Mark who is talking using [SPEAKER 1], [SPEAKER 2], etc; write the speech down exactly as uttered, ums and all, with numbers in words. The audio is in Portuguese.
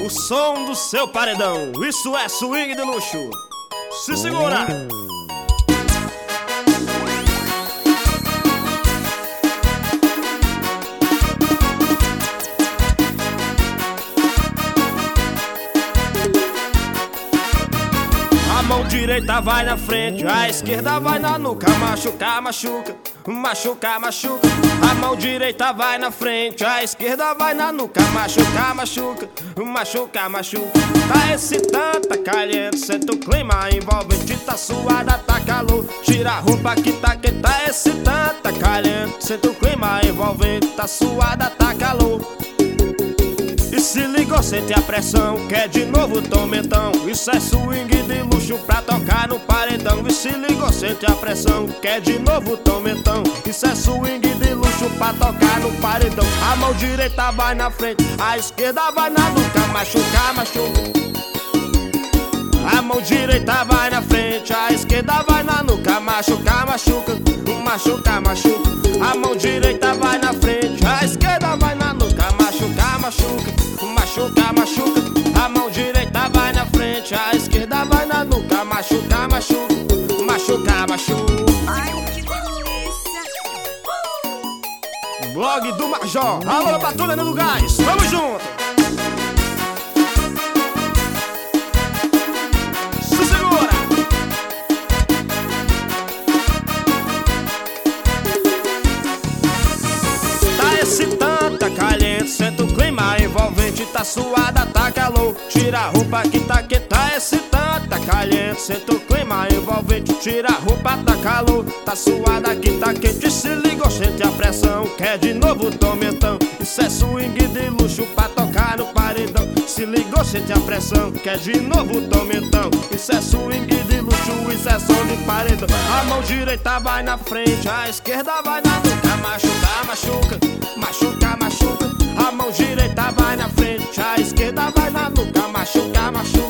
[SPEAKER 1] o som do seu paredão. Isso é swing de luxo. Se segura! A mão direita vai na frente, a esquerda vai na nuca. Machuca, machuca, machuca, machuca. A mão direita vai na frente, a esquerda vai na nuca. Machuca, machuca, machuca, machuca. Tá excitante, tá caliente, senta o clima envolvente. Tá suada, tá calor, tira a roupa que tá quente. Tá excitante, tá caliente, senta o clima envolvente. Tá suada, tá calor. E se ligou, sente a pressão, quer de novo tormentão. Isso é swing de luxo pra tocar no paredão. E se ligou, sente a pressão, quer de novo tormentão. Isso é swing de luxo pra tocar no paredão. A mão direita vai na frente, a esquerda vai na nuca. Machuca, machuca. A mão direita vai na frente, a esquerda vai na nuca. Machuca, machuca, machuca, machuca. A mão direita vai na frente, a esquerda vai na nuca. Machuca, machuca, machuca, machuca. A mão direita vai na frente, a esquerda vai na nuca. Machuca, machuca, machuca, machuca.
[SPEAKER 2] Ai, que delícia! Uh!
[SPEAKER 1] Blog do Major, alô patrulha no Gás, vamos junto! Se segura! Tá excitante, tá caliente, senta o clima envolvente. Tá suada, tá calor, tira a roupa que tá quente. Tá excitante, tá caliente, senta o clima envolvente. Tira a roupa, tá calor, tá suada que tá quente. Se ligou, sente a pressão, quer de novo tormentão. Isso é swing de luxo pra tocar no paredão. Se ligou, sente a pressão, quer de novo tormentão. Isso é swing de luxo, isso é som de paredão. A mão direita vai na frente, a esquerda vai na nuca. Machuca, machuca, machuca, machuca. A mão direita vai na frente, a esquerda vai na nuca. Machuca, machuca.